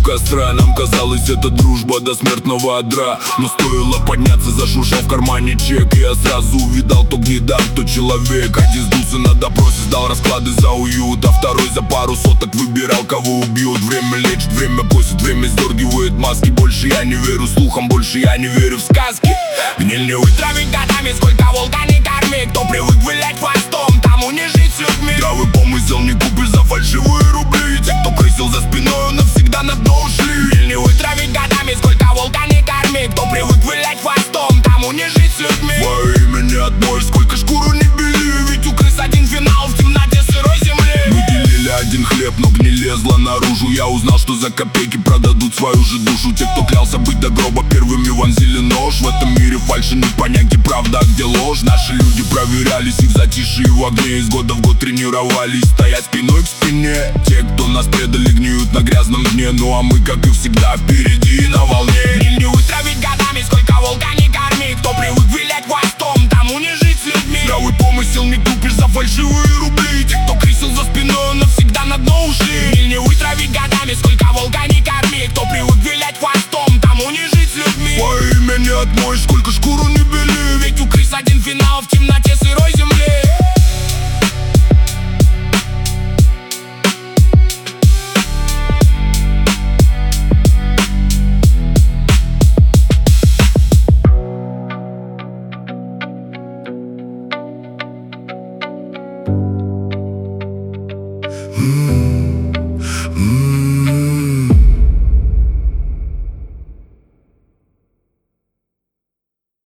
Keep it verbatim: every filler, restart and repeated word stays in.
костра. Нам казалось, это дружба до смертного одра, но стоило подняться, зашуршал в кармане чек, и я сразу увидал, кто гнида, кто человек. Один сдулся на допросе, сдал расклады за уют, а второй за пару соток выбирал, кого убьют. Время лечит, время косит, время сдергивает маски. Больше я не верю слухам, больше я не верю в сказки. Гниль не вытравить годами, сколько волка не корми. Кто привык вилять хвостом, тому не жить с людьми. Здравый помысел не купишь за фальшивые рубли. Те, кто крысил за спиной, навсегда на дно ушли. Гниль не вытравить годами, сколько волка не корми. Кто привык вилять хвостом, тому не жить с людьми. Во имя не отмоешь, сколько шкуру не бели. Ведь у крыс один финал в темноте сырой земли. Мы делили один хлеб, но гниль лезла наружу. Я узнал, что за копейки продадут свою же душу. Те, кто клялся быть до гроба, первыми вонзили нож. В этом мире фальши не понять, где правда, а где ложь. Наши люди проверялись, и в затишье и в огне из года в год тренировались стоять спиной к спине. Те, кто нас предали, гниют на грязном дне. Ну а мы, как и всегда, впереди и на волне. Гниль не вытравить годами, сколько волка не корми. Кто привык вилять хвостом, тому не жить с людьми. Здравый помысел не купишь за фальшивые рубли. Те, кто крысил за спиной, навсегда на дно ушли. Гниль не вытравить годами, сколько волка не корми. Кто привык вилять хвостом, тому не жить с людьми. Во имя не отмоешь, сколько шкуру не бели. Ведь у крыс один финал в темноте сырой